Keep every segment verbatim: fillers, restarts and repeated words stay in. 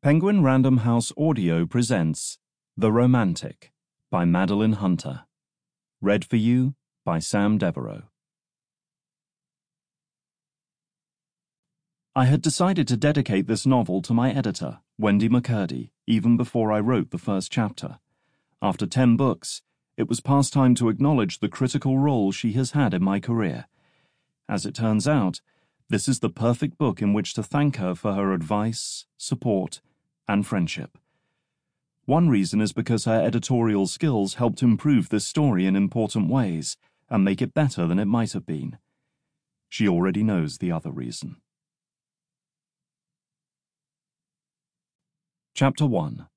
Penguin Random House Audio presents The Romantic by Madeline Hunter. Read for you by Sam Devereaux. I had decided to dedicate this novel to my editor, Wendy McCurdy, even before I wrote the first chapter. After ten books, it was past time to acknowledge the critical role she has had in my career. As it turns out, this is the perfect book in which to thank her for her advice, support, and friendship. One reason is because her editorial skills helped improve this story in important ways and make it better than it might have been. She already knows the other reason. Chapter one.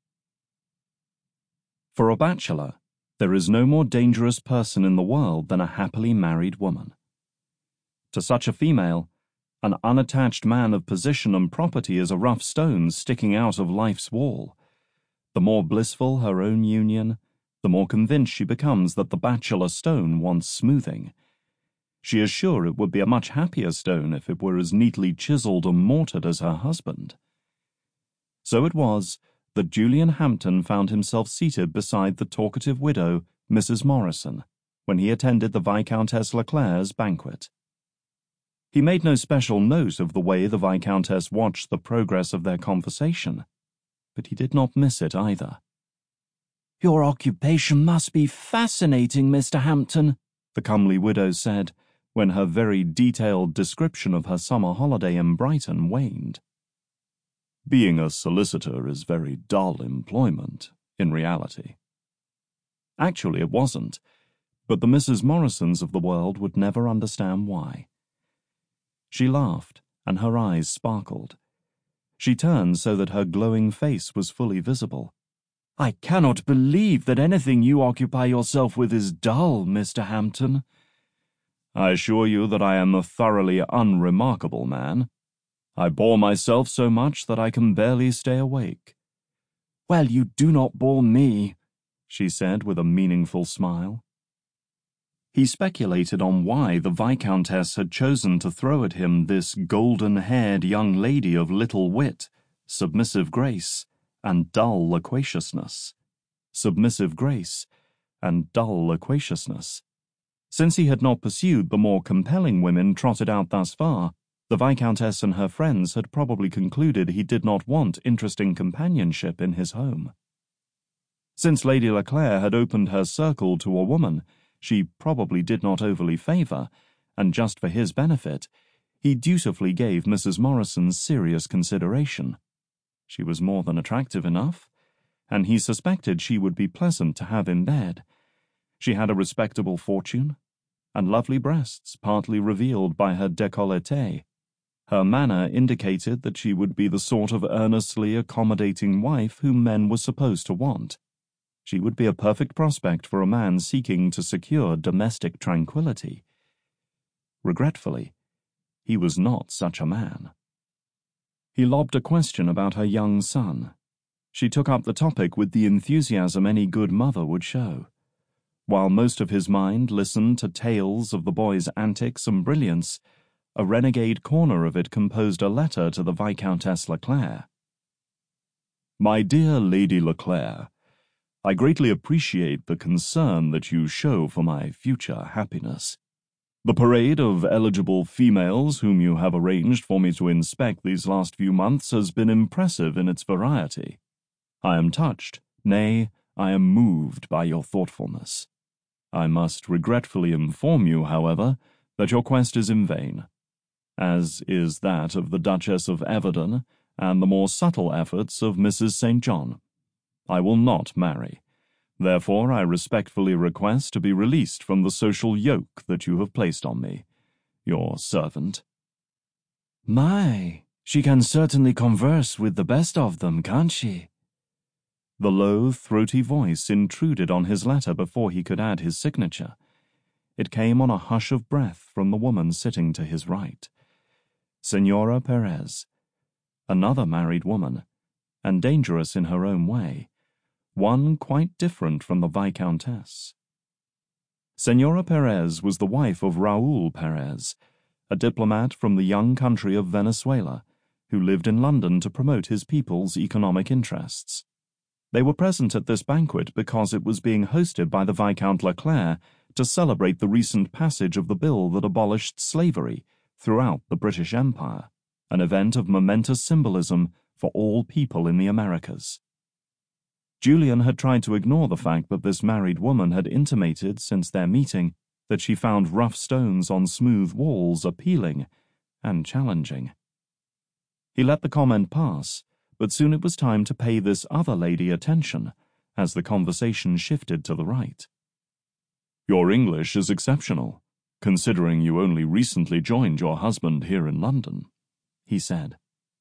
For a bachelor, there is no more dangerous person in the world than a happily married woman. To such a female, an unattached man of position and property is a rough stone sticking out of life's wall. The more blissful her own union, the more convinced she becomes that the bachelor stone wants smoothing. She is sure it would be a much happier stone if it were as neatly chiseled and mortared as her husband. So it was that Julian Hampton found himself seated beside the talkative widow, Missus Morrison, when he attended the Viscountess Leclerc's banquet. He made no special note of the way the Viscountess watched the progress of their conversation, but he did not miss it either. "Your occupation must be fascinating, Mister Hampton," the comely widow said, when her very detailed description of her summer holiday in Brighton waned. Being a solicitor is very dull employment, in reality. Actually, it wasn't, but the Missus Morrisons of the world would never understand why. She laughed, and her eyes sparkled. She turned so that her glowing face was fully visible. "I cannot believe that anything you occupy yourself with is dull, Mister Hampton." "I assure you that I am a thoroughly unremarkable man. I bore myself so much that I can barely stay awake." "Well, you do not bore me," she said with a meaningful smile. He speculated on why the Viscountess had chosen to throw at him this golden-haired young lady of little wit, submissive grace, and dull loquaciousness. Submissive grace and dull loquaciousness. Since he had not pursued the more compelling women trotted out thus far, the Viscountess and her friends had probably concluded he did not want interesting companionship in his home. Since Lady Leclerc had opened her circle to a woman she probably did not overly favour, and just for his benefit, he dutifully gave Missus Morrison serious consideration. She was more than attractive enough, and he suspected she would be pleasant to have in bed. She had a respectable fortune, and lovely breasts partly revealed by her décolleté. Her manner indicated that she would be the sort of earnestly accommodating wife whom men were supposed to want. She would be a perfect prospect for a man seeking to secure domestic tranquility. Regretfully, he was not such a man. He lobbed a question about her young son. She took up the topic with the enthusiasm any good mother would show. While most of his mind listened to tales of the boy's antics and brilliance, a renegade corner of it composed a letter to the Viscountess Leclerc. "My dear Lady Leclerc, I greatly appreciate the concern that you show for my future happiness. The parade of eligible females whom you have arranged for me to inspect these last few months has been impressive in its variety. I am touched, nay, I am moved by your thoughtfulness. I must regretfully inform you, however, that your quest is in vain, as is that of the Duchess of Everden and the more subtle efforts of Missus Saint John. I will not marry. Therefore, I respectfully request to be released from the social yoke that you have placed on me. Your servant." "My, she can certainly converse with the best of them, can't she?" The low, throaty voice intruded on his letter before he could add his signature. It came on a hush of breath from the woman sitting to his right. Senora Perez, another married woman, and dangerous in her own way, one quite different from the Viscountess. Senora Perez was the wife of Raúl Perez, a diplomat from the young country of Venezuela, who lived in London to promote his people's economic interests. They were present at this banquet because it was being hosted by the Viscount Leclerc to celebrate the recent passage of the bill that abolished slavery throughout the British Empire, an event of momentous symbolism for all people in the Americas. Julian had tried to ignore the fact that this married woman had intimated since their meeting that she found rough stones on smooth walls appealing and challenging. He let the comment pass, but soon it was time to pay this other lady attention as the conversation shifted to the right. "Your English is exceptional, considering you only recently joined your husband here in London," he said.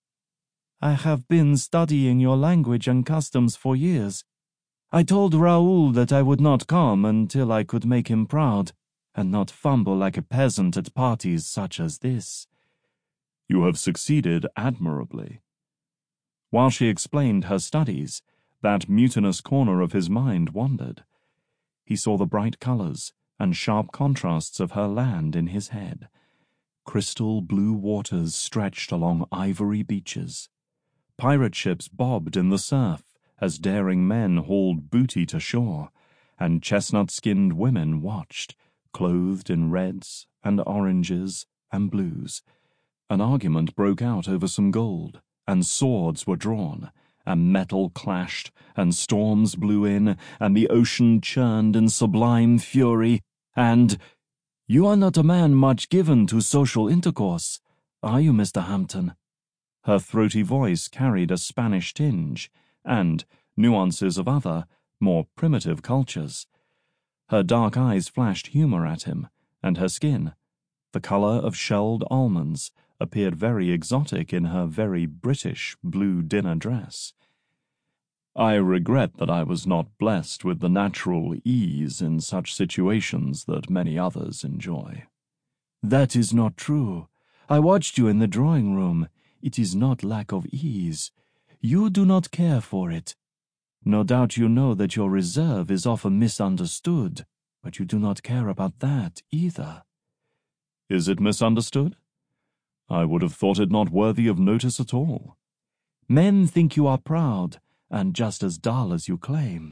"I have been studying your language and customs for years. I told Raoul that I would not come until I could make him proud, and not fumble like a peasant at parties such as this." "You have succeeded admirably." While she explained her studies, that mutinous corner of his mind wandered. He saw the bright colors and sharp contrasts of her land in his head. Crystal blue waters stretched along ivory beaches. Pirate ships bobbed in the surf as daring men hauled booty to shore, and chestnut-skinned women watched, clothed in reds and oranges and blues. An argument broke out over some gold, and swords were drawn, and metal clashed, and storms blew in, and the ocean churned in sublime fury, and— "You are not a man much given to social intercourse, are you, Mister Hampton?" Her throaty voice carried a Spanish tinge, and nuances of other, more primitive cultures. Her dark eyes flashed humor at him, and her skin, the color of shelled almonds, appeared very exotic in her very British blue dinner dress. "I regret that I was not blessed with the natural ease in such situations that many others enjoy." "That is not true. I watched you in the drawing room. It is not lack of ease. You do not care for it. No doubt you know that your reserve is often misunderstood, but you do not care about that either." "Is it misunderstood? I would have thought it not worthy of notice at all." "Men think you are proud, and just as dull as you claim."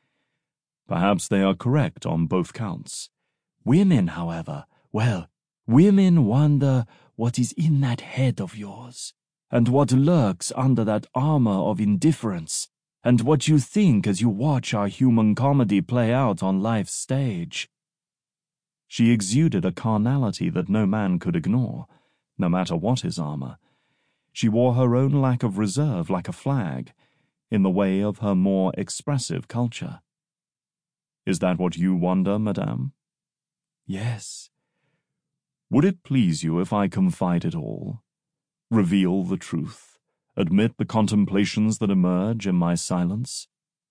"Perhaps they are correct on both counts." "Women, however, well, women wonder what is in that head of yours, and what lurks under that armor of indifference, and what you think as you watch our human comedy play out on life's stage." She exuded a carnality that no man could ignore, no matter what his armor. She wore her own lack of reserve like a flag, in the way of her more expressive culture. "Is that what you wonder, madame?" "Yes." "Would it please you if I confide it all? Reveal the truth? Admit the contemplations that emerge in my silence?"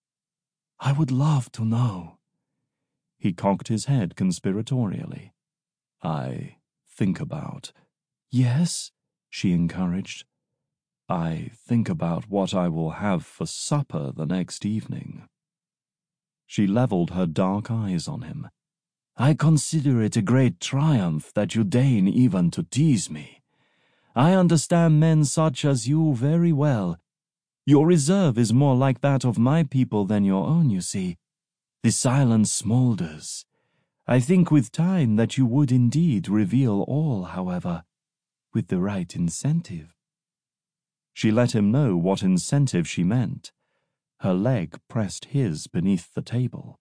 "I would love to know." He cocked his head conspiratorially. "I think about—" "Yes?" she encouraged. "I think about what I will have for supper the next evening." She leveled her dark eyes on him. "I consider it a great triumph that you deign even to tease me. I understand men such as you very well. Your reserve is more like that of my people than your own, you see. The silence smolders. I think with time that you would indeed reveal all, however, with the right incentive." She let him know what incentive she meant. Her leg pressed his beneath the table.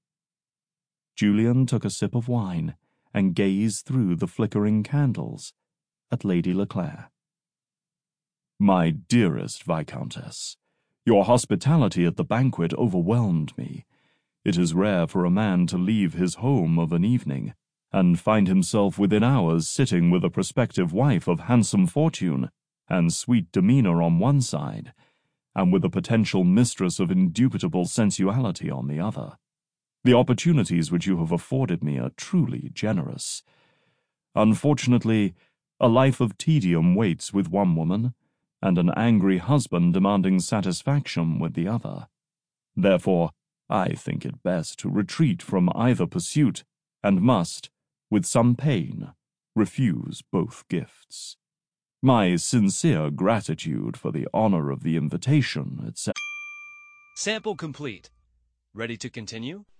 Julian took a sip of wine and gazed through the flickering candles at Lady Leclerc. "My dearest Viscountess, your hospitality at the banquet overwhelmed me. It is rare for a man to leave his home of an evening and find himself within hours sitting with a prospective wife of handsome fortune and sweet demeanor on one side, and with a potential mistress of indubitable sensuality on the other. The opportunities which you have afforded me are truly generous. Unfortunately, a life of tedium waits with one woman, and an angry husband demanding satisfaction with the other. Therefore, I think it best to retreat from either pursuit, and must, with some pain, refuse both gifts. My sincere gratitude for the honor of the invitation, et cetera. Sample complete. Ready to continue?